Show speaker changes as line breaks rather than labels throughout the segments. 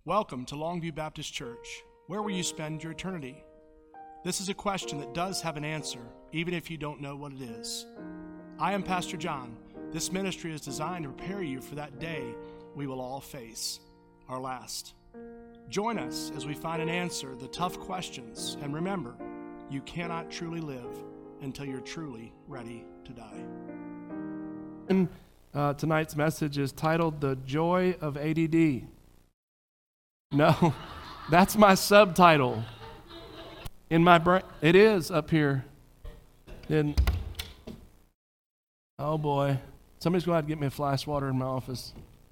Welcome to Longview Baptist Church. Where will you spend your eternity? This is a question that does have an answer, even if you don't know what it is. I am Pastor John. This ministry is designed to prepare you for that day we will all face, our last. Join us as we find an answer to the tough questions, and remember, you cannot truly live until you're truly ready to die.
Tonight's message is titled, The Joy of ADD. No, that's my subtitle. In my brain, it is up here. Oh boy, somebody's going to have to get me a flash of water in my office.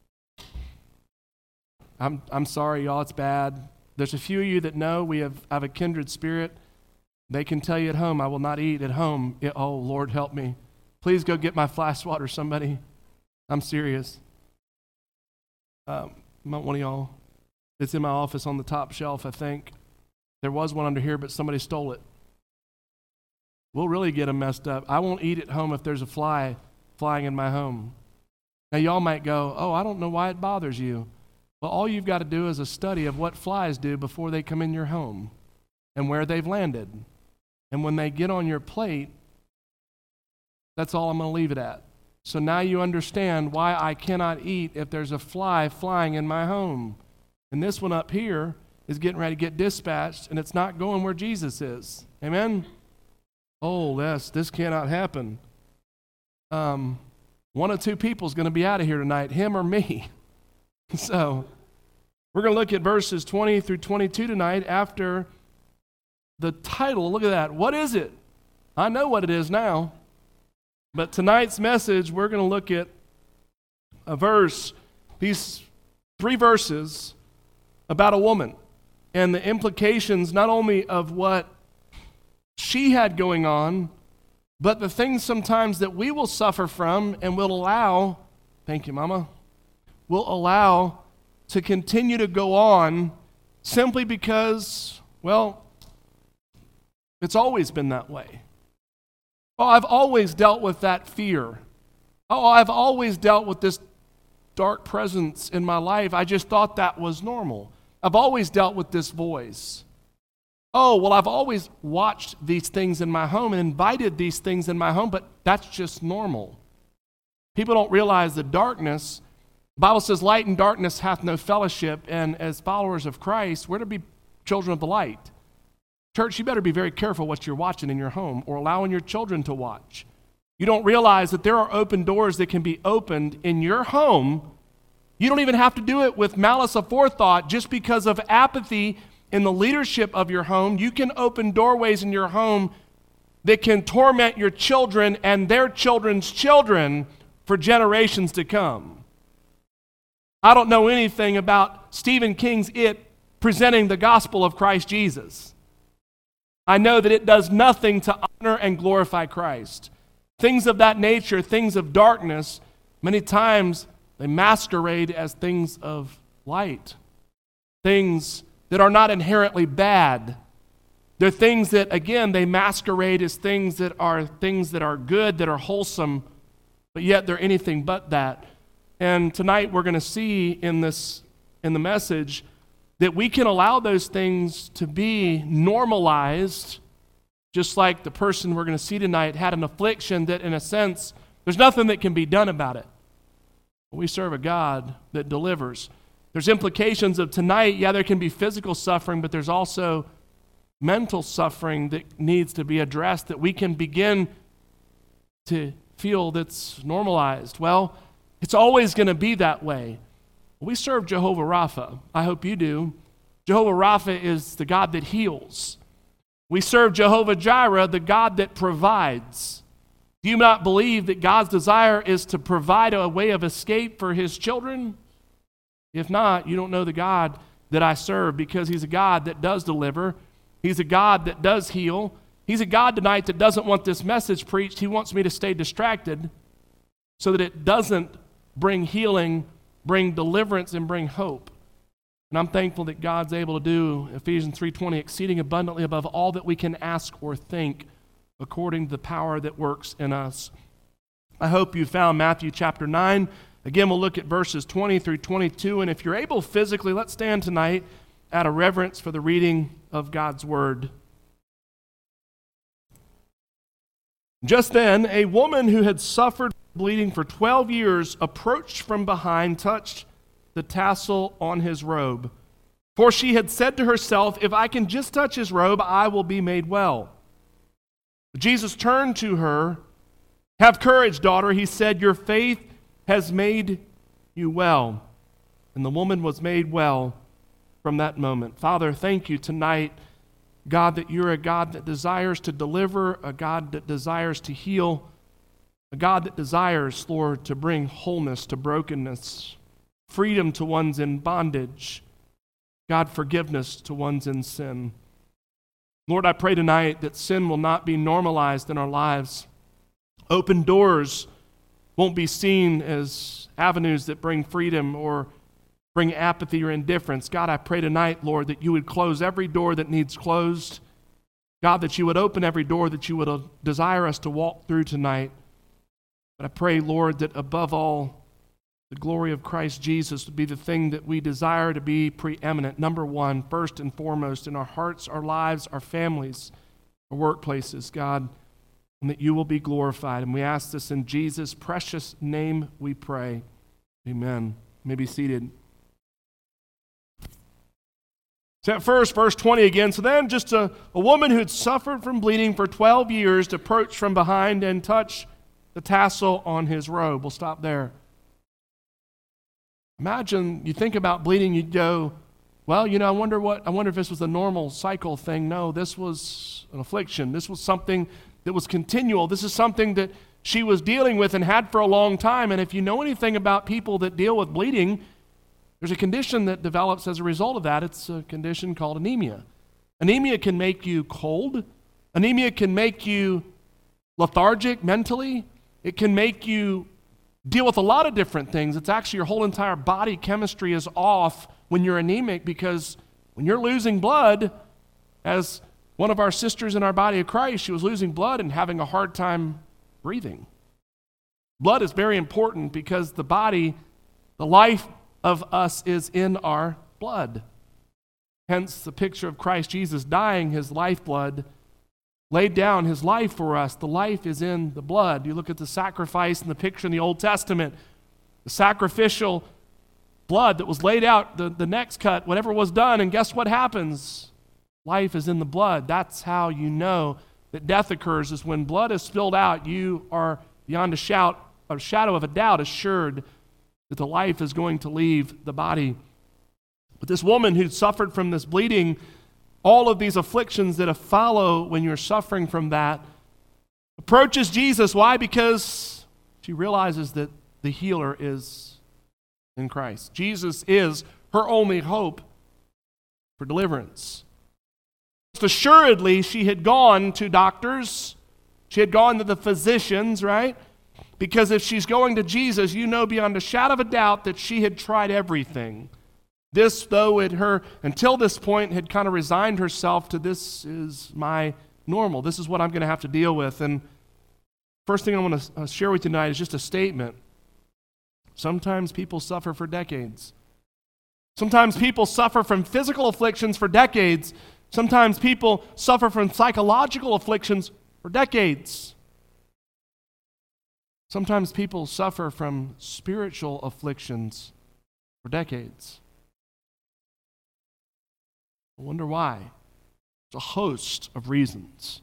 I'm sorry, y'all, it's bad. There's a few of you that know I have a kindred spirit. They can tell you at home, I will not eat at home. Oh, Lord, help me. Please go get my flash of water, somebody. I'm serious. One of y'all. It's in my office on the top shelf, I think. There was one under here, but somebody stole it. We'll really get them messed up. I won't eat at home if there's a fly flying in my home. Now, y'all might go, oh, I don't know why it bothers you. Well, all you've got to do is a study of what flies do before they come in your home and where they've landed. And when they get on your plate, that's all I'm going to leave it at. So now you understand why I cannot eat if there's a fly flying in my home. And this one up here is getting ready to get dispatched, and it's not going where Jesus is. Amen? Oh, this cannot happen. One of two people is going to be out of here tonight, him or me. So we're going to look at verses 20 through 22 tonight after the title. Look at that. What is it? I know what it is now. But tonight's message, we're going to look at a verse, these 3 verses about a woman and the implications not only of what she had going on, but the things sometimes that we will suffer from and will allow, thank you, Mama, will allow to continue to go on simply because, well, it's always been that way. Oh, I've always dealt with that fear. Oh, I've always dealt with this dark presence in my life. I just thought that was normal. I've always dealt with this voice. Oh, well, I've always watched these things in my home and invited these things in my home, but that's just normal. People don't realize the darkness. The Bible says light and darkness hath no fellowship, and as followers of Christ, we're to be children of the light. Church, you better be very careful what you're watching in your home or allowing your children to watch. You don't realize that there are open doors that can be opened in your home. You don't even have to do it with malice aforethought. Just because of apathy in the leadership of your home, you can open doorways in your home that can torment your children and their children's children for generations to come. I don't know anything about Stephen King's It presenting the gospel of Christ Jesus. I know that it does nothing to honor and glorify Christ. Things of that nature, things of darkness, many times they masquerade as things of light. Things that are not inherently bad. They're things that, again, they masquerade as things that are good, that are wholesome, but yet they're anything but that. And tonight we're going to see in the message that we can allow those things to be normalized, just like the person we're going to see tonight had an affliction that, in a sense, there's nothing that can be done about it. We serve a God that delivers. There's implications of tonight, there can be physical suffering, but there's also mental suffering that needs to be addressed that we can begin to feel that's normalized. Well, it's always going to be that way. We serve Jehovah Rapha. I hope you do. Jehovah Rapha is the God that heals. We serve Jehovah Jireh, the God that provides. Do you not believe that God's desire is to provide a way of escape for his children? If not, you don't know the God that I serve, because he's a God that does deliver. He's a God that does heal. He's a God tonight that doesn't want this message preached. He wants me to stay distracted so that it doesn't bring healing, bring deliverance, and bring hope. And I'm thankful that God's able to do Ephesians 3:20, exceeding abundantly above all that we can ask or think, according to the power that works in us. I hope you found Matthew chapter 9. Again, we'll look at verses 20 through 22, and if you're able physically, let's stand tonight out of reverence for the reading of God's Word. Just then, a woman who had suffered bleeding for 12 years approached from behind, touched the tassel on his robe. For she had said to herself, if I can just touch his robe, I will be made well. Jesus turned to her. Have courage, daughter, he said, your faith has made you well. And the woman was made well from that moment. Father, thank you tonight, God, that you're a God that desires to deliver, a God that desires to heal, a God that desires, Lord, to bring wholeness to brokenness, freedom to ones in bondage, God, forgiveness to ones in sin. Lord, I pray tonight that sin will not be normalized in our lives. Open doors won't be seen as avenues that bring freedom or bring apathy or indifference. God, I pray tonight, Lord, that you would close every door that needs closed. God, that you would open every door that you would desire us to walk through tonight. But I pray, Lord, that above all, the glory of Christ Jesus would be the thing that we desire to be preeminent. Number one, first and foremost, in our hearts, our lives, our families, our workplaces, God, and that you will be glorified. And we ask this in Jesus' precious name we pray. Amen. You may be seated. So at first, verse 20 again. So then just a woman who had suffered from bleeding for 12 years approached from behind and touched the tassel on his robe. We'll stop there. Imagine you think about bleeding, you'd go, well, I wonder if this was a normal cycle thing. No, this was an affliction. This was something that was continual. This is something that she was dealing with and had for a long time. And if you know anything about people that deal with bleeding, there's a condition that develops as a result of that. It's a condition called anemia. Anemia can make you cold. Anemia can make you lethargic mentally. It can make you deal with a lot of different things. It's actually your whole entire body chemistry is off when you're anemic, because when you're losing blood, as one of our sisters in our body of Christ, she was losing blood and having a hard time breathing. Blood is very important because the body, the life of us is in our blood. Hence the picture of Christ Jesus dying, his lifeblood, laid down his life for us. The life is in the blood. You look at the sacrifice and the picture in the Old Testament, the sacrificial blood that was laid out, the next cut, whatever was done, and guess what happens? Life is in the blood. That's how you know that death occurs, is when blood is spilled out, you are beyond a shadow of a doubt assured that the life is going to leave the body. But this woman who suffered from this bleeding, all of these afflictions that follow when you're suffering from that, approaches Jesus. Why? Because she realizes that the healer is in Christ. Jesus is her only hope for deliverance. Most assuredly, she had gone to doctors. She had gone to the physicians, right? Because if she's going to Jesus, you know beyond a shadow of a doubt that she had tried everything. This, though, until this point, had kind of resigned herself to, this is my normal. This is what I'm going to have to deal with. And first thing I want to share with you tonight is just a statement. Sometimes people suffer for decades. Sometimes people suffer from physical afflictions for decades. Sometimes people suffer from psychological afflictions for decades. Sometimes people suffer from spiritual afflictions for decades. I wonder why. There's a host of reasons.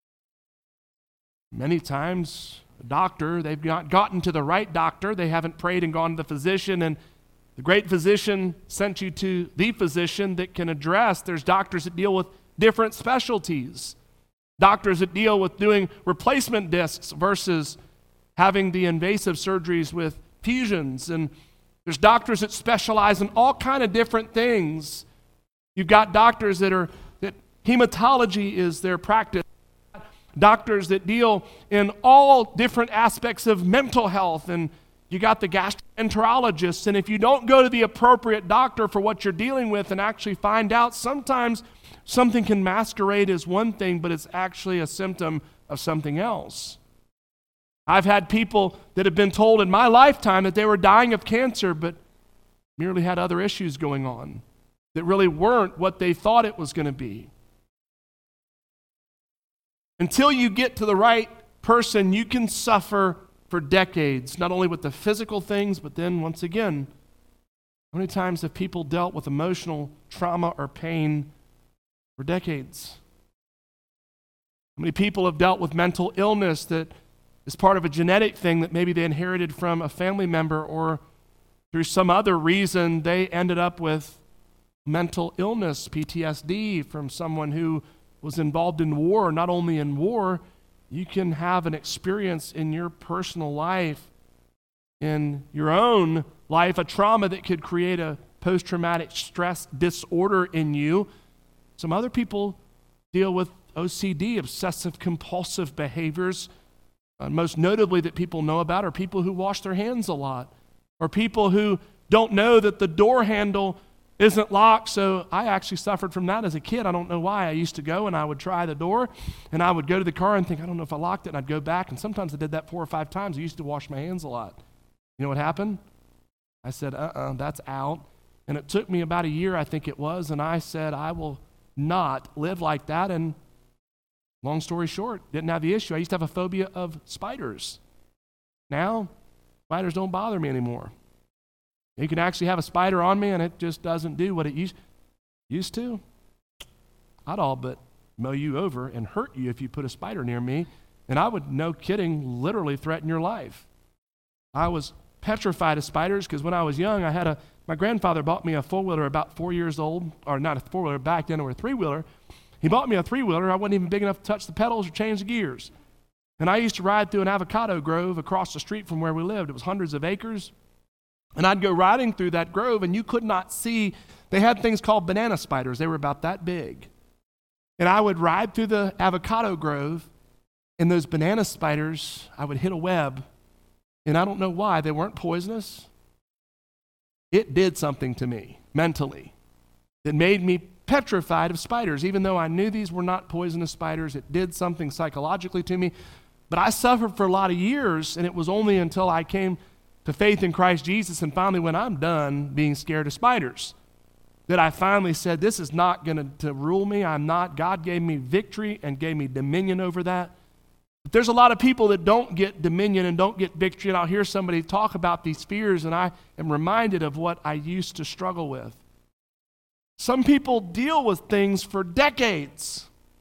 Many times, a doctor, they've not gotten to the right doctor. They haven't prayed and gone to the physician, and the great physician sent you to the physician that can address. There's doctors that deal with different specialties. Doctors that deal with doing replacement discs versus having the invasive surgeries with fusions. And there's doctors that specialize in all kind of different things. You've got doctors that hematology is their practice. Doctors that deal in all different aspects of mental health, and you got the gastroenterologists. And if you don't go to the appropriate doctor for what you're dealing with and actually find out, sometimes something can masquerade as one thing, but it's actually a symptom of something else. I've had people that have been told in my lifetime that they were dying of cancer, but merely had other issues going on that really weren't what they thought it was going to be. Until you get to the right person, you can suffer for decades, not only with the physical things, but then once again, how many times have people dealt with emotional trauma or pain for decades? How many people have dealt with mental illness that is part of a genetic thing that maybe they inherited from a family member, or through some other reason they ended up with mental illness, PTSD, from someone who was involved in war? Not only in war, you can have an experience in your personal life, in your own life, a trauma that could create a post-traumatic stress disorder in you. Some other people deal with OCD, obsessive compulsive behaviors. Most notably that people know about are people who wash their hands a lot, or people who don't know that the door handle isn't locked. So I actually suffered from that as a kid. I don't know why. I used to go and I would try the door, and I would go to the car and think, I don't know if I locked it, and I'd go back, and sometimes I did that 4 or 5 times. I used to wash my hands a lot. You know what happened? I said, that's out. And it took me about a year, I think it was, and I said, I will not live like that. And long story short, didn't have the issue. I used to have a phobia of spiders. Now, spiders don't bother me anymore. You can actually have a spider on me and it just doesn't do what it used to. I'd all but mow you over and hurt you if you put a spider near me, and I would, no kidding, literally threaten your life. I was petrified of spiders because when I was young, my grandfather bought me a four-wheeler about 4 years old, or not a four-wheeler, back then, or a three-wheeler. He bought me a three-wheeler. I wasn't even big enough to touch the pedals or change the gears. And I used to ride through an avocado grove across the street from where we lived. It was hundreds of acres. And I'd go riding through that grove, and you could not see. They had things called banana spiders. They were about that big. And I would ride through the avocado grove, and those banana spiders, I would hit a web. And I don't know why. They weren't poisonous. It did something to me mentally that made me petrified of spiders. Even though I knew these were not poisonous spiders, it did something psychologically to me. But I suffered for a lot of years, and it was only until I came to faith in Christ Jesus, and finally when I'm done being scared of spiders, that I finally said, this is not going to rule me. I'm not. God gave me victory and gave me dominion over that. But there's a lot of people that don't get dominion and don't get victory, and I'll hear somebody talk about these fears, and I am reminded of what I used to struggle with. Some people deal with things for decades.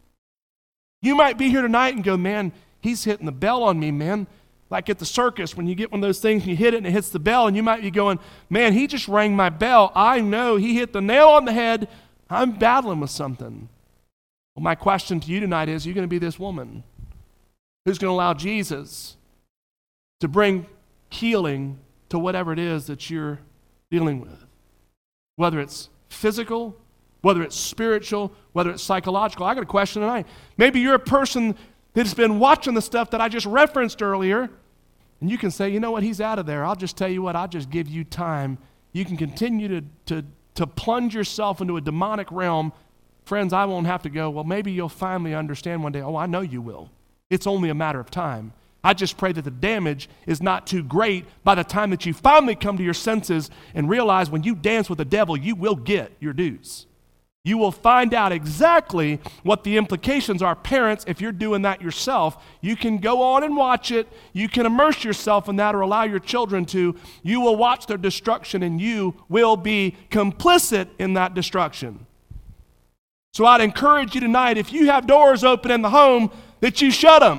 You might be here tonight and go, man, he's hitting the bell on me, man. Like at the circus, when you get one of those things and you hit it and it hits the bell, and you might be going, man, he just rang my bell. I know he hit the nail on the head. I'm battling with something. Well, my question to you tonight is, are you going to be this woman who's going to allow Jesus to bring healing to whatever it is that you're dealing with? Whether it's physical, whether it's spiritual, whether it's psychological. I got a question tonight. Maybe you're a person that's been watching the stuff that I just referenced earlier, and you can say, you know what, he's out of there. I'll just tell you what, I'll just give you time. You can continue to plunge yourself into a demonic realm. Friends, I won't have to go, well, maybe you'll finally understand one day. Oh, I know you will. It's only a matter of time. I just pray that the damage is not too great by the time that you finally come to your senses and realize when you dance with the devil, you will get your dues. You will find out exactly what the implications are. Parents, if you're doing that yourself, you can go on and watch it. You can immerse yourself in that or allow your children to. You will watch their destruction, and you will be complicit in that destruction. So I'd encourage you tonight, if you have doors open in the home, that you shut them.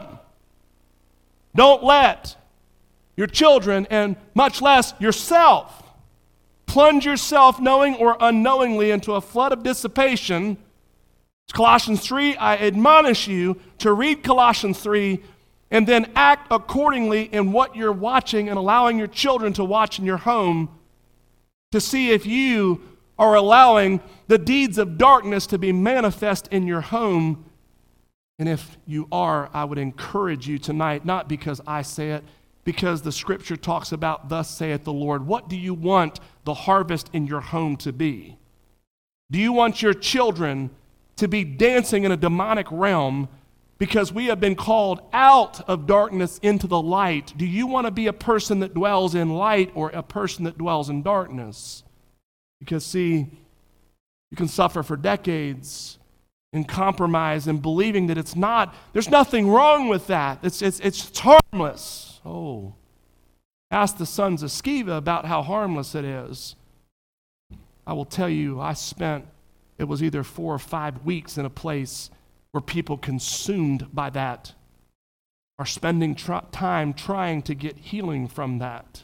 Don't let your children, and much less yourself, plunge yourself, knowing or unknowingly, into a flood of dissipation. Colossians 3, I admonish you to read Colossians 3 and then act accordingly in what you're watching and allowing your children to watch in your home, to see if you are allowing the deeds of darkness to be manifest in your home. And if you are, I would encourage you tonight, not because I say it, because the scripture talks about, thus saith the Lord. What do you want the harvest in your home to be? Do you want your children to be dancing in a demonic realm because we have been called out of darkness into the light. Do you want to be a person that dwells in light or a person that dwells in darkness? Because, see, you can suffer for decades in compromise and believing that there's nothing wrong with that. It's harmless. Oh, ask the sons of Sceva about how harmless it is. I will tell you, it was either 4 or 5 weeks in a place where people consumed by that are spending time trying to get healing from that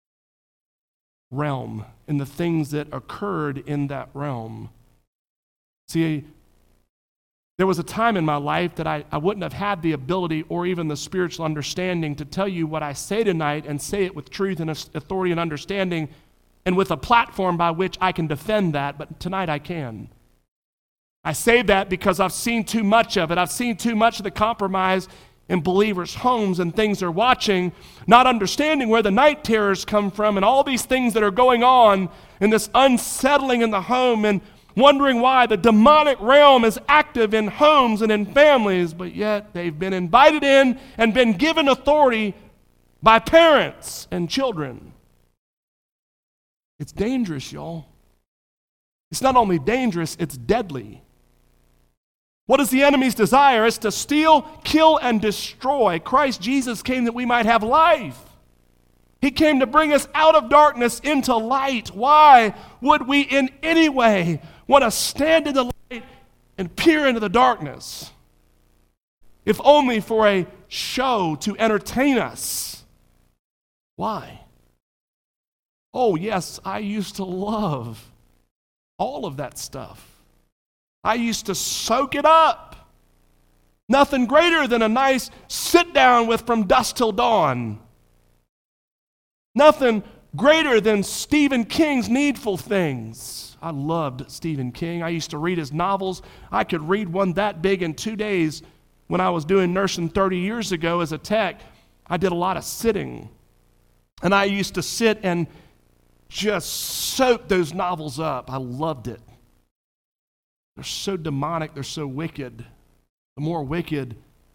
realm and the things that occurred in that realm. See, there was a time in my life that I wouldn't have had the ability or even the spiritual understanding to tell you what I say tonight and say it with truth and authority and understanding and with a platform by which I can defend that, but tonight I can. I say that because I've seen too much of it. I've seen too much of the compromise in believers' homes and things they're watching, not understanding where the night terrors come from and all these things that are going on and this unsettling in the home and wondering why the demonic realm is active in homes and in families, but yet they've been invited in and been given authority by parents and children. It's dangerous, y'all. It's not only dangerous, it's deadly. What is the enemy's desire? It's to steal, kill, and destroy. Christ Jesus came that we might have life. He came to bring us out of darkness into light. Why would we in any way want to stand in the light and peer into the darkness? If only for a show to entertain us. Why? Oh, yes, I used to love all of that stuff. I used to soak it up. Nothing greater than a nice sit down with From Dusk Till Dawn. Nothing greater than Stephen King's Needful Things. I loved Stephen King. I used to read his novels. I could read one that big in 2 days. When I was doing nursing 30 years ago as a tech, I did a lot of sitting. And I used to sit and just soak those novels up. I loved it. They're so demonic, they're so wicked. The more wicked,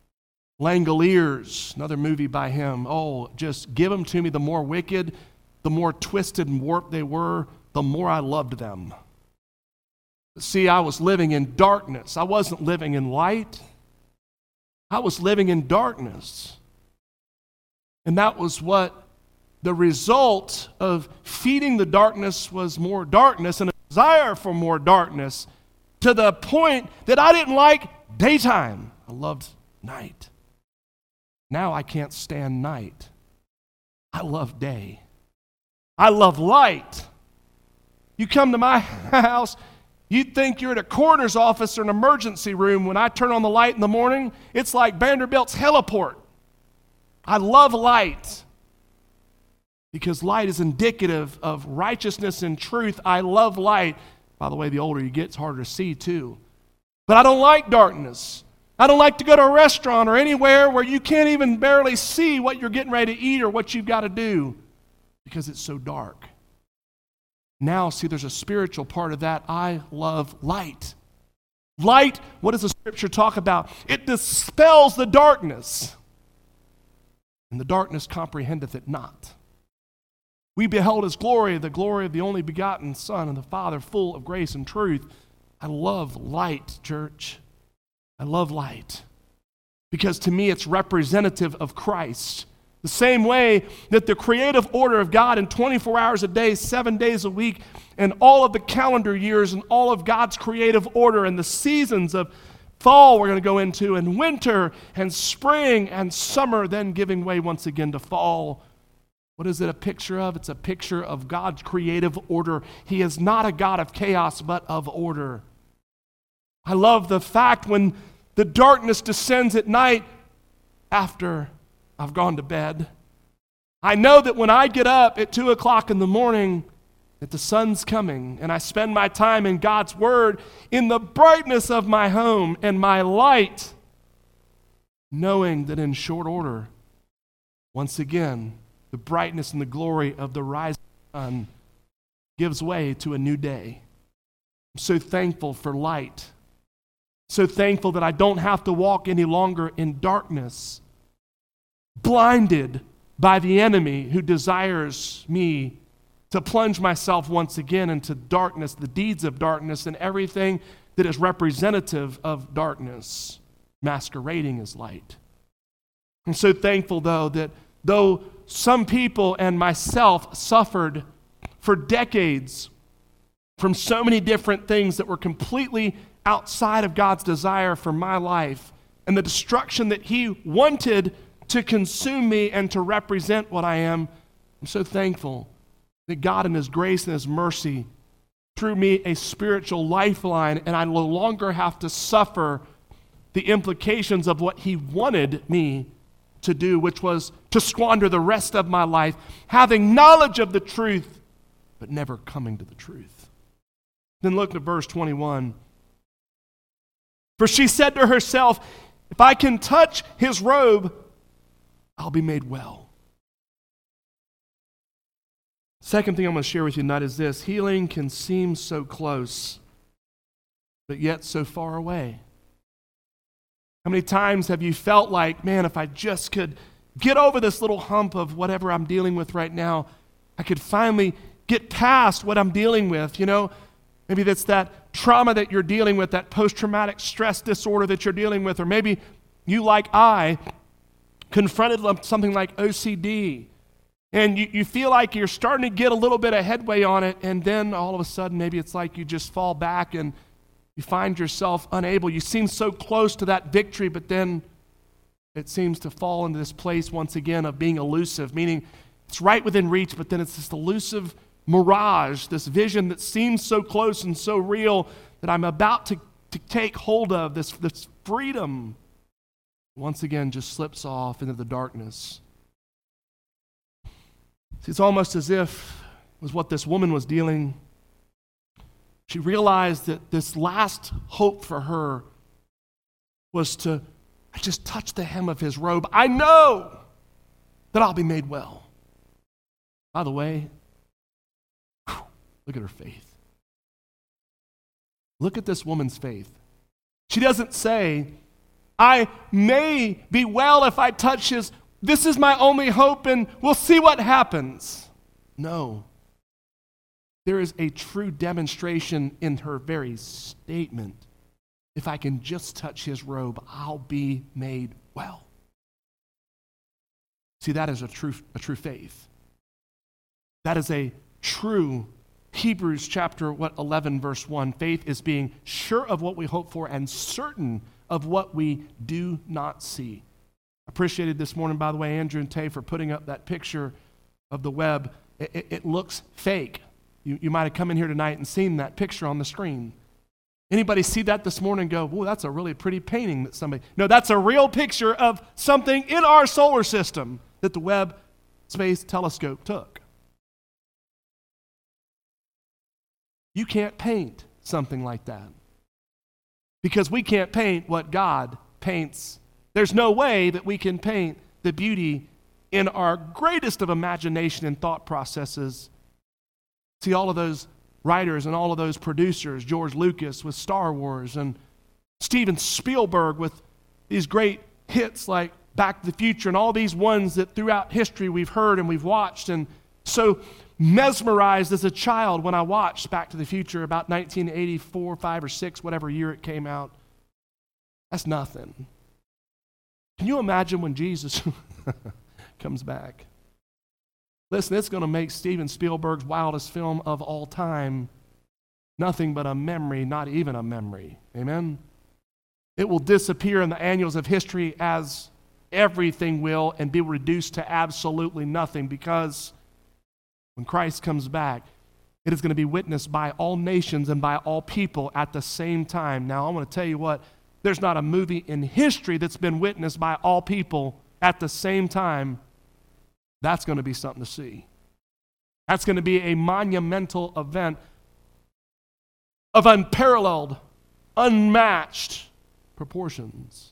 Langoliers, another movie by him. Oh, just give them to me. The more wicked, the more twisted and warped they were, the more I loved them. See, I was living in darkness. I wasn't living in light. I was living in darkness. And that was what the result of feeding the darkness was more darkness and a desire for more darkness, to the point that I didn't like daytime. I loved night. Now I can't stand night. I love day. I love light. You come to my house, you'd think you're at a coroner's office or an emergency room. When I turn on the light in the morning, it's like Vanderbilt's heliport. I love light because light is indicative of righteousness and truth. I love light. By the way, the older you get, it's harder to see too. But I don't like darkness. I don't like to go to a restaurant or anywhere where you can't even barely see what you're getting ready to eat or what you've got to do because it's so dark. Now, see, there's a spiritual part of that. I love light. Light, what does the scripture talk about? It dispels the darkness, and the darkness comprehendeth it not. We beheld his glory, the glory of the only begotten Son and the Father, full of grace and truth. I love light, church. I love light because to me it's representative of Christ. The same way that the creative order of God in 24 hours a day, 7 days a week, and all of the calendar years and all of God's creative order and the seasons of fall we're going to go into, and winter and spring and summer, then giving way once again to fall. What is it a picture of? It's a picture of God's creative order. He is not a God of chaos, but of order. I love the fact when the darkness descends at night after I've gone to bed. I know that when I get up at 2 o'clock in the morning, that the sun's coming, and I spend my time in God's Word in the brightness of my home and my light, knowing that in short order, once again, the brightness and the glory of the rising sun gives way to a new day. I'm so thankful for light. So thankful that I don't have to walk any longer in darkness, blinded by the enemy who desires me to plunge myself once again into darkness, the deeds of darkness, and everything that is representative of darkness, masquerading as light. I'm so thankful, though, that though some people and myself suffered for decades from so many different things that were completely outside of God's desire for my life and the destruction that He wanted to consume me and to represent what I am, I'm so thankful that God in His grace and His mercy threw me a spiritual lifeline, and I no longer have to suffer the implications of what He wanted me to do, which was to squander the rest of my life having knowledge of the truth, but never coming to the truth. Then look at verse 21. For she said to herself, if I can touch His robe, I'll be made well. Second thing I'm going to share with you tonight is this: healing can seem so close, but yet so far away. How many times have you felt like, man, if I just could get over this little hump of whatever I'm dealing with right now, I could finally get past what I'm dealing with, you know? Maybe that's that trauma that you're dealing with, that post-traumatic stress disorder that you're dealing with, or maybe you, like I, confronted something like OCD, and you feel like you're starting to get a little bit of headway on it, and then all of a sudden maybe it's like you just fall back and you find yourself unable. You seem so close to that victory, but then it seems to fall into this place once again of being elusive, meaning it's right within reach, but then it's this elusive mirage, this vision that seems so close and so real that I'm about to take hold of, this freedom, once again just slips off into the darkness. See, it's almost as if it was what this woman was dealing. She realized that this last hope for her was to just touch the hem of His robe. I know that I'll be made well. By the way, look at her faith. Look at this woman's faith. She doesn't say, I may be well if I touch His, this is my only hope and we'll see what happens. No. There is a true demonstration in her very statement. If I can just touch His robe, I'll be made well. See, that is a true faith. That is a true Hebrews chapter 11, verse 1. Faith is being sure of what we hope for and certain of what we do not see. Appreciated this morning, by the way, Andrew and Tay, for putting up that picture of the web. It looks fake. You might have come in here tonight and seen that picture on the screen. Anybody see that this morning and go, whoa, that's a really pretty painting that somebody... No, that's a real picture of something in our solar system that the Webb Space Telescope took. You can't paint something like that because we can't paint what God paints. There's no way that we can paint the beauty in our greatest of imagination and thought processes. See, all of those writers and all of those producers, George Lucas with Star Wars and Steven Spielberg with these great hits like Back to the Future and all these ones that throughout history we've heard and we've watched, and so mesmerized as a child when I watched Back to the Future about 1984, 5 or 6, whatever year it came out. That's nothing. Can you imagine when Jesus comes back? Listen, it's going to make Steven Spielberg's wildest film of all time nothing but a memory, not even a memory. Amen? It will disappear in the annals of history as everything will and be reduced to absolutely nothing, because when Christ comes back, it is going to be witnessed by all nations and by all people at the same time. Now, I want to tell you what, there's not a movie in history that's been witnessed by all people at the same time. That's going to be something to see. That's going to be a monumental event of unparalleled, unmatched proportions.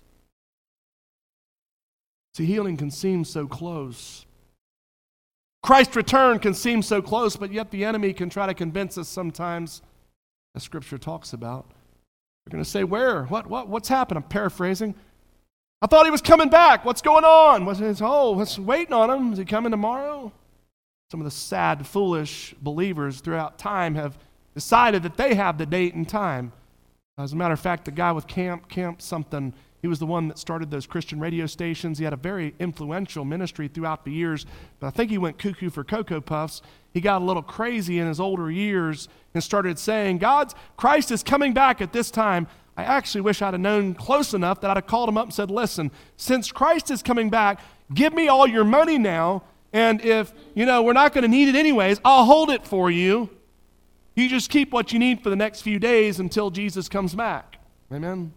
See, healing can seem so close. Christ's return can seem so close, but yet the enemy can try to convince us sometimes, as Scripture talks about, They're going to say, where? What's happened? I'm paraphrasing. I thought he was coming back. What's going on? What's waiting on him? Is he coming tomorrow? Some of the sad, foolish believers throughout time have decided that they have the date and time. As a matter of fact, the guy with Camp something, he was the one that started those Christian radio stations. He had a very influential ministry throughout the years, but I think he went cuckoo for Cocoa Puffs. He got a little crazy in his older years and started saying, Christ is coming back at this time. I actually wish I'd have known close enough that I'd have called him up and said, listen, since Christ is coming back, give me all your money now, and if, we're not going to need it anyways, I'll hold it for you. You just keep what you need for the next few days until Jesus comes back. Amen?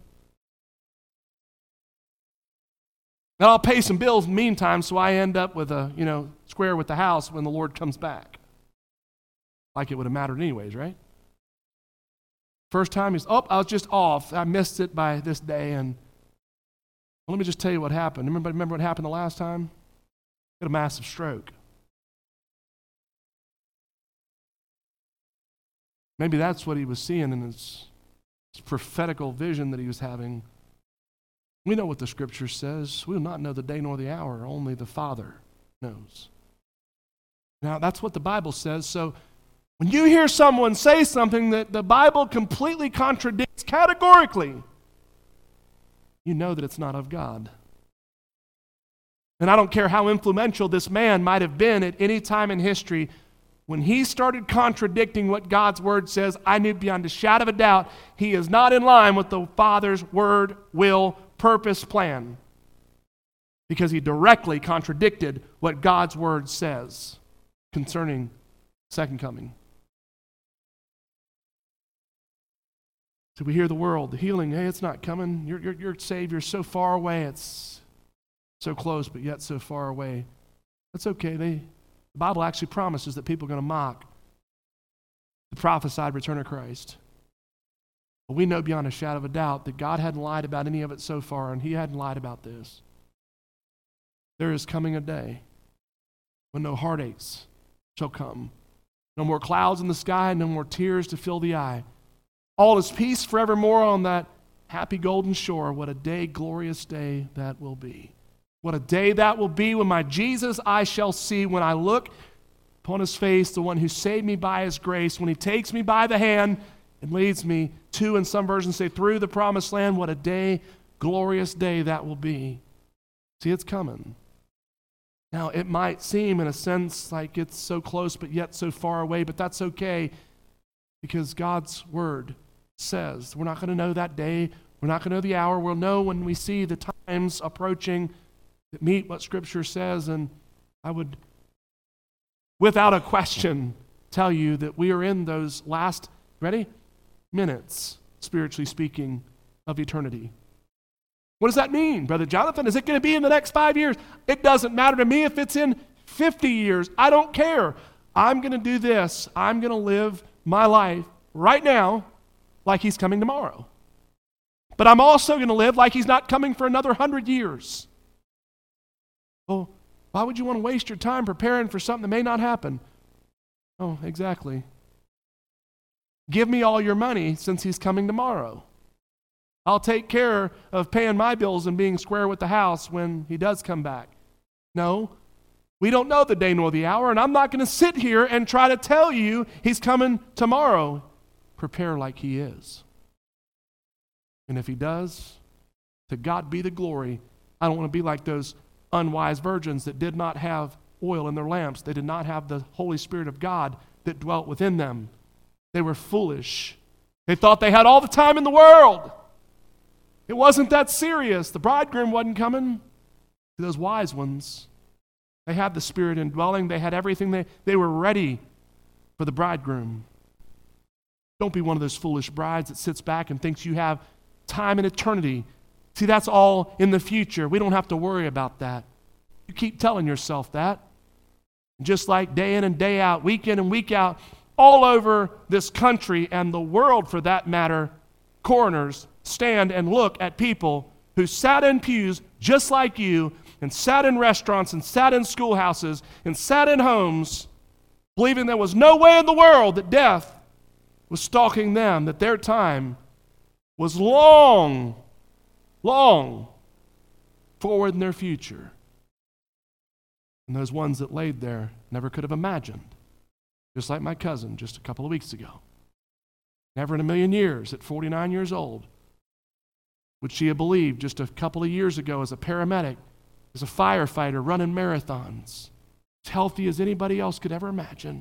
And I'll pay some bills in the meantime so I end up with a, square with the house when the Lord comes back. Like it would have mattered anyways, right? First time I was just off. I missed it by this day. And let me just tell you what happened. Remember what happened the last time? He had a massive stroke. Maybe that's what he was seeing in his prophetical vision that he was having. We know what the Scripture says. We will not know the day nor the hour. Only the Father knows. Now, that's what the Bible says. So when you hear someone say something that the Bible completely contradicts categorically, you know that it's not of God. And I don't care how influential this man might have been at any time in history, when he started contradicting what God's Word says, I knew beyond a shadow of a doubt he is not in line with the Father's word, will, purpose, plan. Because he directly contradicted what God's Word says concerning second coming. So we hear the world, the healing, hey, it's not coming. Your Savior's so far away. It's so close, but yet so far away. That's okay. The Bible actually promises that people are going to mock the prophesied return of Christ. But we know beyond a shadow of a doubt that God hadn't lied about any of it so far, and he hadn't lied about this. There is coming a day when no heartaches shall come. No more clouds in the sky, no more tears to fill the eye. All is peace forevermore on that happy golden shore. What a day, glorious day that will be. What a day that will be when my Jesus I shall see, when I look upon his face, the one who saved me by his grace, when he takes me by the hand and leads me to, in some versions say, through the promised land. What a day, glorious day that will be. See, it's coming. Now, it might seem in a sense like it's so close but yet so far away, but that's okay because God's Word says we're not going to know that day. We're not going to know the hour. We'll know when we see the times approaching that meet what Scripture says. And I would, without a question, tell you that we are in those last, ready? Minutes, spiritually speaking, of eternity. What does that mean, Brother Jonathan? Is it going to be in the next 5 years? It doesn't matter to me if it's in 50 years. I don't care. I'm going to do this. I'm going to live my life right now like he's coming tomorrow. But I'm also going to live like he's not coming for another 100 years. Well, why would you want to waste your time preparing for something that may not happen? Oh, exactly. Give me all your money since he's coming tomorrow. I'll take care of paying my bills and being square with the house when he does come back. No, we don't know the day nor the hour, and I'm not going to sit here and try to tell you he's coming tomorrow. Prepare like he is. And if he does, to God be the glory. I don't want to be like those unwise virgins that did not have oil in their lamps. They did not have the Holy Spirit of God that dwelt within them. They were foolish. They thought they had all the time in the world. It wasn't that serious. The bridegroom wasn't coming. Those wise ones, they had the Spirit indwelling. They had everything. They were ready for the bridegroom. Don't be one of those foolish brides that sits back and thinks you have time and eternity. See, that's all in the future. We don't have to worry about that. You keep telling yourself that. Just like day in and day out, week in and week out, all over this country and the world for that matter, coroners stand and look at people who sat in pews just like you and sat in restaurants and sat in schoolhouses and sat in homes believing there was no way in the world that death was stalking them, that their time was long, long forward in their future. And those ones that laid there never could have imagined. Just like my cousin just a couple of weeks ago. Never in a million years, at 49 years old, would she have believed just a couple of years ago as a paramedic, as a firefighter running marathons, as healthy as anybody else could ever imagine.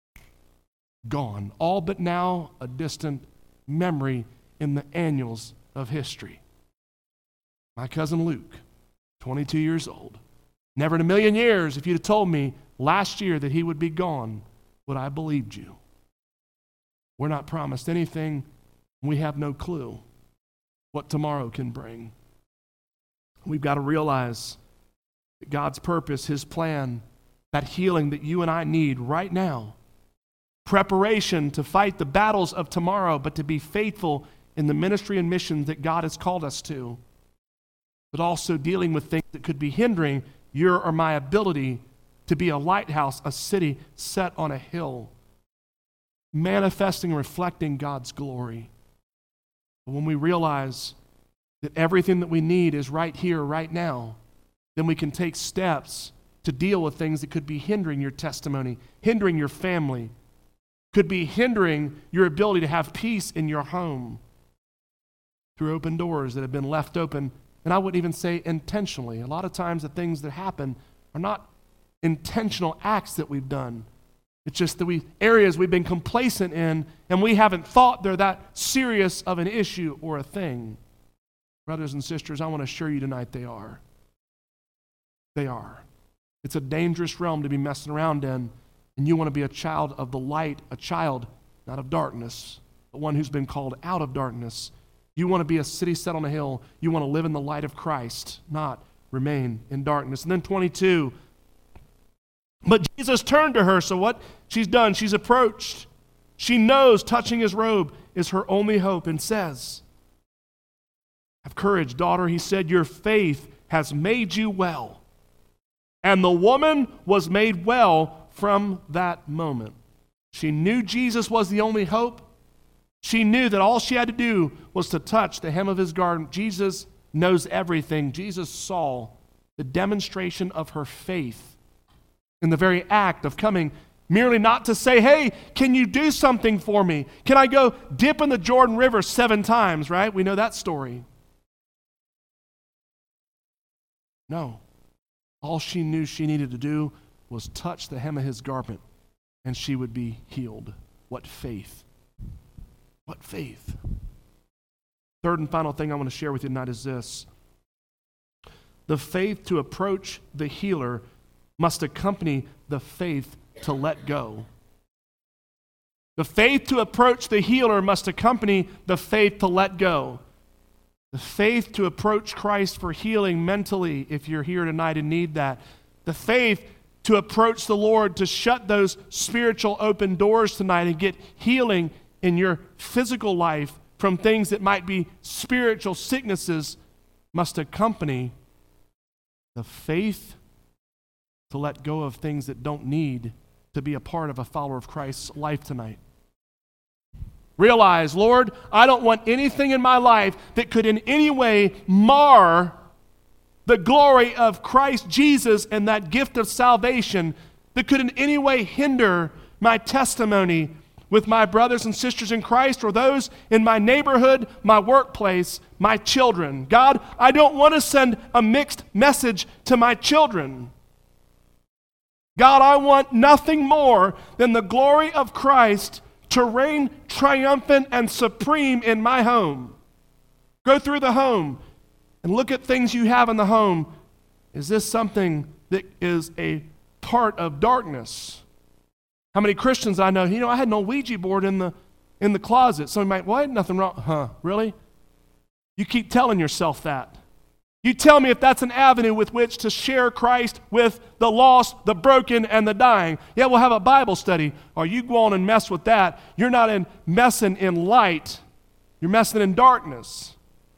Gone. All but now a distant memory in the annals of history. My cousin Luke, 22 years old. Never in a million years, if you'd have told me last year that he would be gone, would I have believed you. We're not promised anything. We have no clue what tomorrow can bring. We've got to realize that God's purpose, His plan, that healing that you and I need right now, preparation to fight the battles of tomorrow, but to be faithful in the ministry and mission that God has called us to, but also dealing with things that could be hindering your or my ability to be a lighthouse, a city set on a hill, manifesting and reflecting God's glory. But when we realize that everything that we need is right here, right now, then we can take steps to deal with things that could be hindering your testimony, hindering your family, could be hindering your ability to have peace in your home through open doors that have been left open. And I wouldn't even say intentionally. A lot of times the things that happen are not intentional acts that we've done. It's just that areas we've been complacent in and we haven't thought they're that serious of an issue or a thing. Brothers and sisters, I want to assure you tonight they are. They are. It's a dangerous realm to be messing around in, and you want to be a child of the light, a child not of darkness, but one who's been called out of darkness. You want to be a city set on a hill. You want to live in the light of Christ, not remain in darkness. And then 22, but Jesus turned to her, so what she's done, she's approached. She knows touching his robe is her only hope and says, have courage, daughter, he said, your faith has made you well. And the woman was made well from that moment. She knew Jesus was the only hope. She knew that all she had to do was to touch the hem of his garment. Jesus knows everything. Jesus saw the demonstration of her faith in the very act of coming, merely not to say, hey, can you do something for me? Can I go dip in the Jordan River 7 times, right? We know that story. No. All she knew she needed to do was touch the hem of his garment, and she would be healed. What faith! What faith! Third and final thing I want to share with you tonight is this. The faith to approach the healer must accompany the faith to let go. The faith to approach the healer must accompany the faith to let go. The faith to approach Christ for healing mentally, if you're here tonight and need that. The faith to approach the Lord to shut those spiritual open doors tonight and get healing in your physical life from things that might be spiritual sicknesses must accompany the faith to let go of things that don't need to be a part of a follower of Christ's life tonight. Realize, Lord, I don't want anything in my life that could in any way mar the glory of Christ Jesus and that gift of salvation, that could in any way hinder my testimony with my brothers and sisters in Christ or those in my neighborhood, my workplace, my children. God, I don't want to send a mixed message to my children. God, I want nothing more than the glory of Christ to reign triumphant and supreme in my home. Go through the home and look at things you have in the home. Is this something that is a part of darkness? How many Christians I know, I had no Ouija board in the closet. Somebody might, what? Nothing wrong. Huh, really? You keep telling yourself that. You tell me if that's an avenue with which to share Christ with the lost, the broken, and the dying. Yeah, we'll have a Bible study. Or you go on and mess with that. You're not messing in light. You're messing in darkness.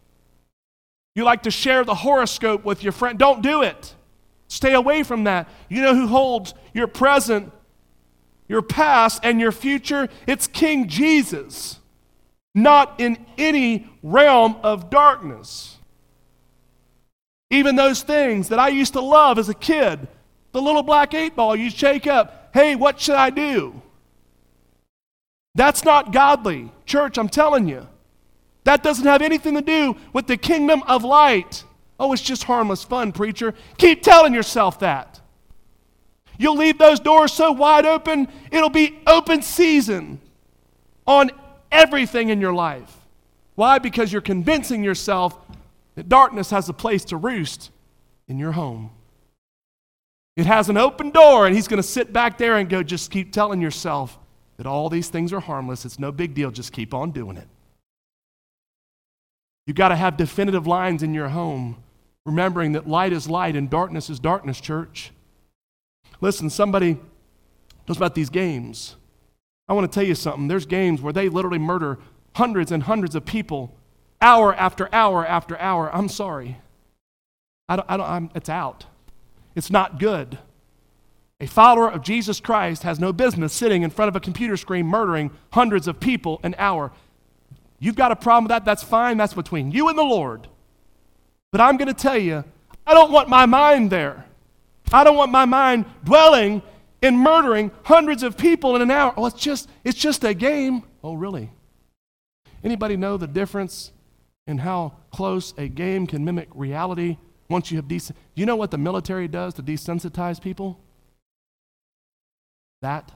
You like to share the horoscope with your friend. Don't do it. Stay away from that. You know who holds your present, your past, and your future? It's King Jesus. not in any realm of darkness. Even those things that I used to love as a kid, the little black 8-ball you shake up, hey, what should I do? That's not godly. Church, I'm telling you. That doesn't have anything to do with the kingdom of light. Oh, it's just harmless fun, preacher. Keep telling yourself that. You'll leave those doors so wide open, it'll be open season on everything in your life. Why? Because you're convincing yourself that darkness has a place to roost in your home. It has an open door, and he's going to sit back there and go, just keep telling yourself that all these things are harmless. It's no big deal. Just keep on doing it. You've got to have definitive lines in your home, remembering that light is light and darkness is darkness, church. Listen, somebody knows about these games. I want to tell you something. There's games where they literally murder hundreds and hundreds of people hour after hour after hour. I'm sorry. It's out. It's not good. A follower of Jesus Christ has no business sitting in front of a computer screen murdering hundreds of people an hour. You've got a problem with that, that's fine. That's between you and the Lord. But I'm going to tell you, I don't want my mind there. I don't want my mind dwelling in murdering hundreds of people in an hour. Oh, it's just a game. Oh, really? Anybody know the difference in how close a game can mimic reality once you have do you know what the military does to desensitize people? That.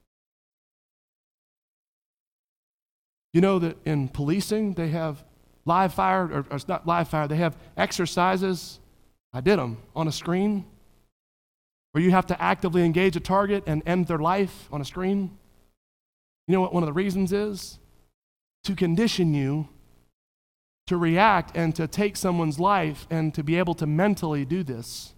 You know that in policing, they have live fire, or it's not live fire, they have exercises, I did them, on a screen, where you have to actively engage a target and end their life on a screen. You know what one of the reasons is? To condition you to react and to take someone's life and to be able to mentally do this.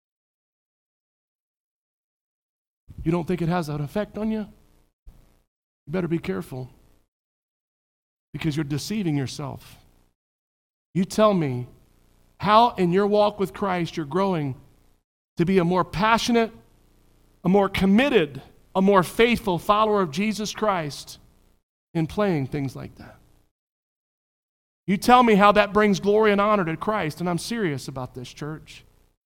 You don't think it has an effect on you? You better be careful, because you're deceiving yourself. You tell me how in your walk with Christ you're growing to be a more passionate, a more committed, a more faithful follower of Jesus Christ in playing things like that. You tell me how that brings glory and honor to Christ, and I'm serious about this, church.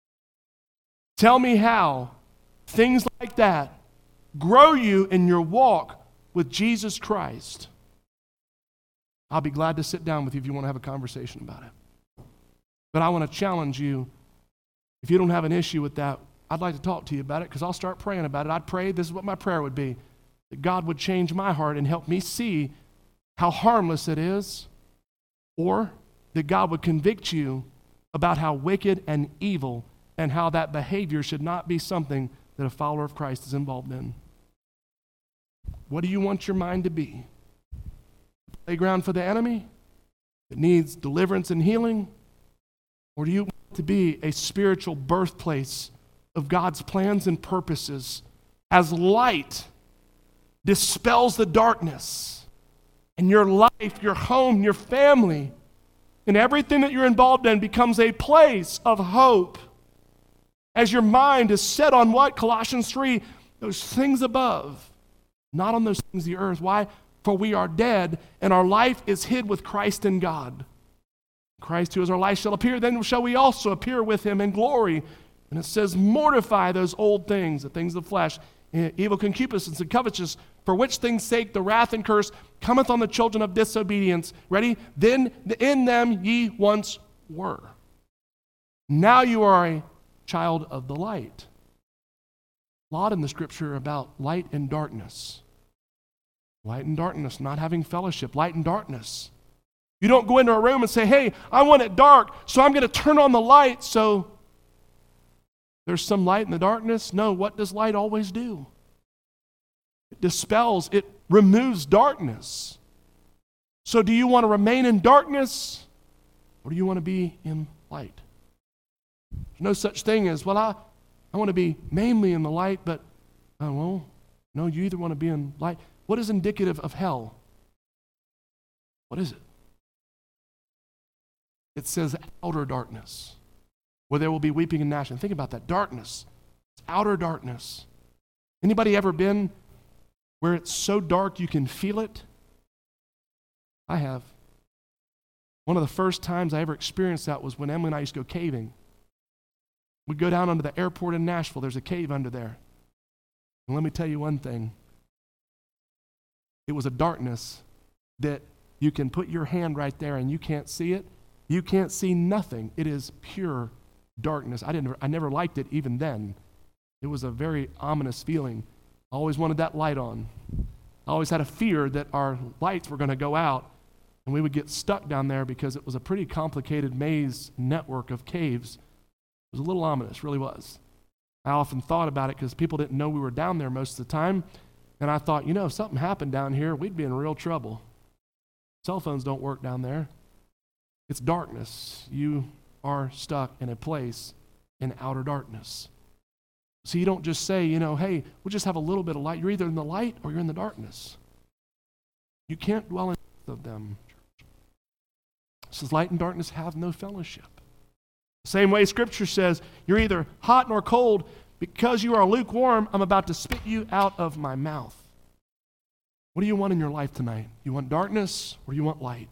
Tell me how things like that grow you in your walk with Jesus Christ. I'll be glad to sit down with you if you want to have a conversation about it. But I want to challenge you. If you don't have an issue with that, I'd like to talk to you about it, because I'll start praying about it. I'd pray, this is what my prayer would be, that God would change my heart and help me see how harmless it is, or that God would convict you about how wicked and evil and how that behavior should not be something that a follower of Christ is involved in. What do you want your mind to be? A playground for the enemy that needs deliverance and healing? Or do you want it to be a spiritual birthplace of God's plans and purposes as light dispels the darkness, and your life, your home, your family, and everything that you're involved in becomes a place of hope as your mind is set on what? Colossians 3, those things above, not on those things of the earth. Why? For we are dead, and our life is hid with Christ in God. Christ, who is our life, shall appear, then shall we also appear with him in glory. And it says, mortify those old things, the things of the flesh, evil concupiscence and covetousness, for which things' sake the wrath and curse cometh on the children of disobedience. Ready? Then in them ye once were. Now you are a child of the light. A lot in the scripture about light and darkness. Light and darkness, not having fellowship. Light and darkness. You don't go into a room and say, hey, I want it dark, so I'm going to turn on the light so there's some light in the darkness. No, what does light always do? It dispels, it removes darkness. So do you want to remain in darkness, or do you want to be in light? There's no such thing as, well, I want to be mainly in the light, but, no, you either want to be in light. What is indicative of hell? What is it? It says outer darkness, where there will be weeping and gnashing. Think about that. Darkness. It's outer darkness. Anybody ever been where it's so dark you can feel it? I have. One of the first times I ever experienced that was when Emily and I used to go caving. We'd go down under the airport in Nashville. There's a cave under there. And let me tell you one thing. It was a darkness that you can put your hand right there and you can't see it. You can't see nothing. It is pure darkness. I never liked it even then. It was a very ominous feeling. I always wanted that light on. I always had a fear that our lights were going to go out and we would get stuck down there because it was a pretty complicated maze network of caves. It was a little ominous, really was. I often thought about it because people didn't know we were down there most of the time. And I thought, if something happened down here, we'd be in real trouble. Cell phones don't work down there. It's darkness. You are stuck in a place in outer darkness. So you don't just say, hey, we'll just have a little bit of light. You're either in the light or you're in the darkness. You can't dwell in both of them. It says light and darkness have no fellowship. The same way Scripture says, you're either hot nor cold. Because you are lukewarm, I'm about to spit you out of my mouth. What do you want in your life tonight? You want darkness or you want light?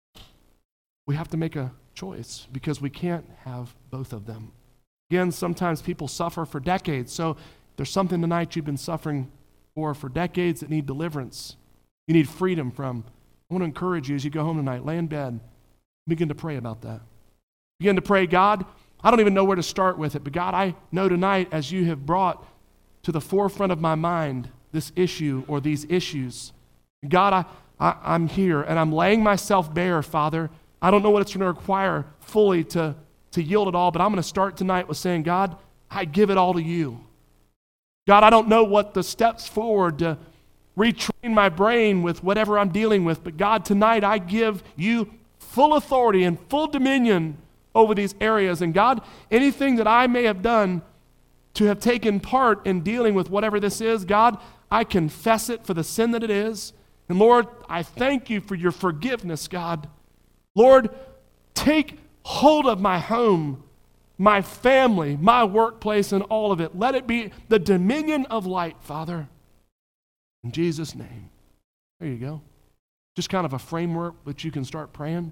We have to make a choice because we can't have both of them. Again, sometimes people suffer for decades. So there's something tonight you've been suffering for decades that need deliverance. You need freedom from. I want to encourage you as you go home tonight, lay in bed, begin to pray about that. Begin to pray, God, I don't even know where to start with it, but God, I know tonight as you have brought to the forefront of my mind this issue or these issues, God, I'm here and I'm laying myself bare, Father. I don't know what it's going to require fully to yield it all, but I'm going to start tonight with saying, God, I give it all to you. God, I don't know what the steps forward to retrain my brain with whatever I'm dealing with, but God, tonight I give you full authority and full dominion over these areas. And God, anything that I may have done to have taken part in dealing with whatever this is, God, I confess it for the sin that it is. And Lord, I thank you for your forgiveness, God. Lord, take hold of my home, my family, my workplace, and all of it. Let it be the dominion of light, Father. In Jesus' name. There you go. Just kind of a framework that you can start praying.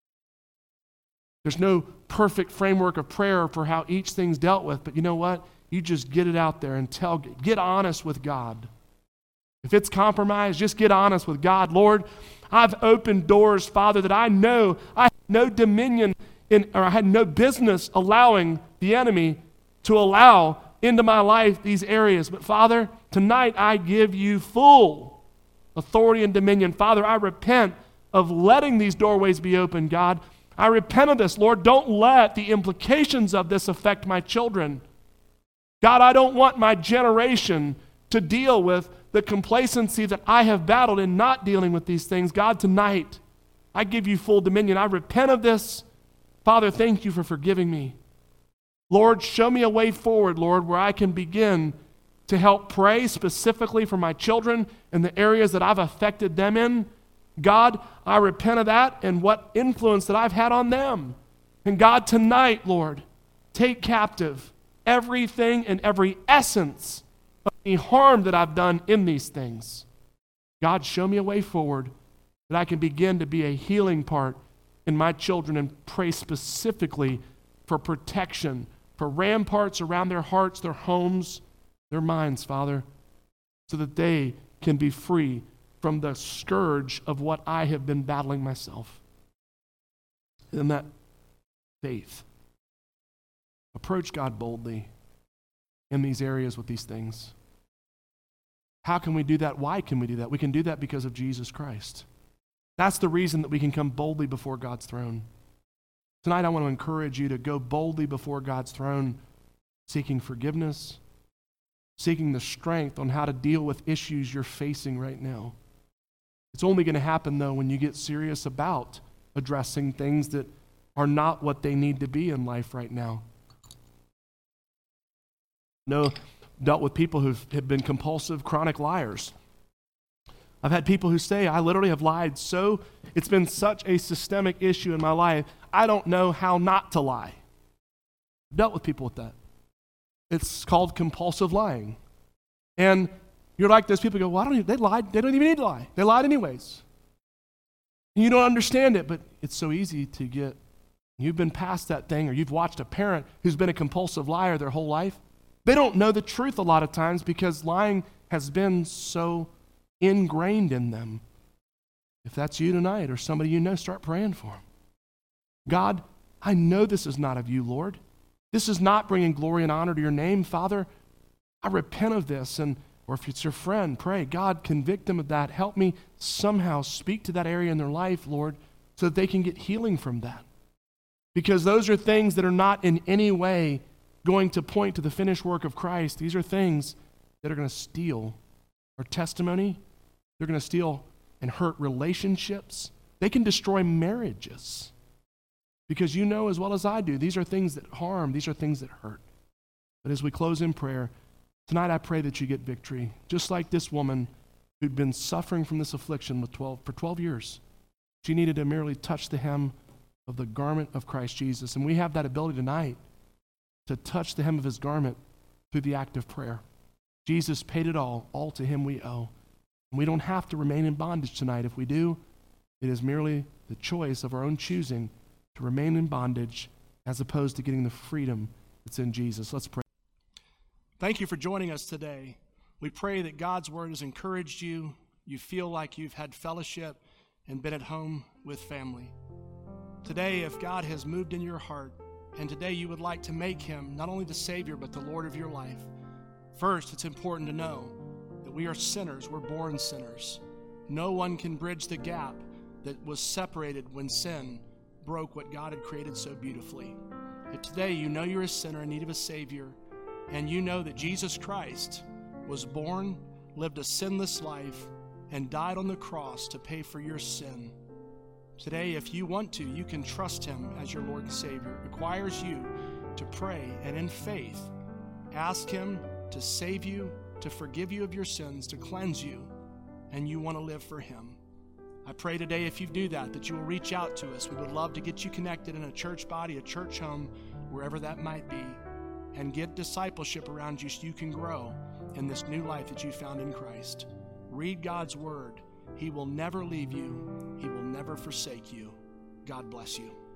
There's no perfect framework of prayer for how each thing's dealt with, but you know what? You just get it out there and get honest with God. If it's compromised, just get honest with God. Lord, I've opened doors, Father, that I know I had no dominion in, or I had no business allowing the enemy to allow into my life these areas. But Father, tonight I give you full authority and dominion. Father, I repent of letting these doorways be open, God. I repent of this, Lord. Don't let the implications of this affect my children. God, I don't want my generation to deal with the complacency that I have battled in not dealing with these things. God, tonight, I give you full dominion. I repent of this. Father, thank you for forgiving me. Lord, show me a way forward, Lord, where I can begin to help pray specifically for my children in the areas that I've affected them in. God, I repent of that and what influence that I've had on them. And God, tonight, Lord, take captive everything and every essence of the harm that I've done in these things. God, show me a way forward that I can begin to be a healing part in my children and pray specifically for protection, for ramparts around their hearts, their homes, their minds, Father, so that they can be free from the scourge of what I have been battling myself. In that faith, approach God boldly in these areas with these things. How can we do that? Why can we do that? We can do that because of Jesus Christ. That's the reason that we can come boldly before God's throne. Tonight I want to encourage you to go boldly before God's throne, seeking forgiveness, seeking the strength on how to deal with issues you're facing right now. It's only going to happen, though, when you get serious about addressing things that are not what they need to be in life right now. Dealt with people who have been compulsive, chronic liars. I've had people who say, I literally have lied so, it's been such a systemic issue in my life, I don't know how not to lie. I've dealt with people with that. It's called compulsive lying. And you're like those people who go, well, they lied. They don't even need to lie. They lied anyways. And you don't understand it, but it's so easy to get, you've been past that thing, or you've watched a parent who's been a compulsive liar their whole life. They don't know the truth a lot of times because lying has been so ingrained in them. If that's you tonight or somebody you know, start praying for them. God, I know this is not of you, Lord. This is not bringing glory and honor to your name, Father. I repent of this. Or if it's your friend, pray, God, convict them of that. Help me somehow speak to that area in their life, Lord, so that they can get healing from that. Because those are things that are not in any way going to point to the finished work of Christ. These are things that are going to steal our testimony. They're going to steal and hurt relationships. They can destroy marriages. Because you know as well as I do, these are things that harm. These are things that hurt. But as we close in prayer, tonight I pray that you get victory. Just like this woman who'd been suffering from this affliction for 12 years. She needed to merely touch the hem of the garment of Christ Jesus. And we have that ability tonight to touch the hem of his garment through the act of prayer. Jesus paid it all to him we owe. And we don't have to remain in bondage tonight. If we do, it is merely the choice of our own choosing to remain in bondage as opposed to getting the freedom that's in Jesus. Let's pray.
Thank you for joining us today. We pray that God's word has encouraged you. You feel like you've had fellowship and been at home with family. Today, if God has moved in your heart, and today you would like to make him not only the Savior, but the Lord of your life, first, it's important to know that we are sinners. We're born sinners. No one can bridge the gap that was separated when sin broke what God had created so beautifully. If today you know you're a sinner in need of a Savior, and you know that Jesus Christ was born, lived a sinless life, and died on the cross to pay for your sin, today, if you want to, you can trust him as your Lord and Savior. It requires you to pray and in faith ask him to save you, to forgive you of your sins, to cleanse you, and you want to live for him. I pray today if you do that you will reach out to us. We would love to get you connected in a church body, a church home, wherever that might be, and get discipleship around you so you can grow in this new life that you found in Christ. Read God's word. He will never leave you. He will never forsake you. God bless you.